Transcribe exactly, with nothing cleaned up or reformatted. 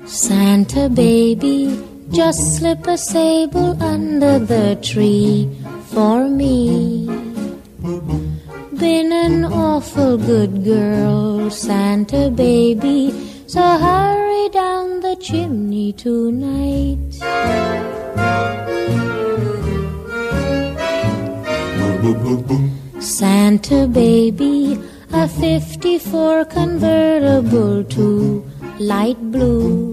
Santa baby, just slip a sable under the tree for me. Been an awful good girl, Santa baby, so hurry down the chimney tonight. Santa baby, a fifty-four convertible to light blue.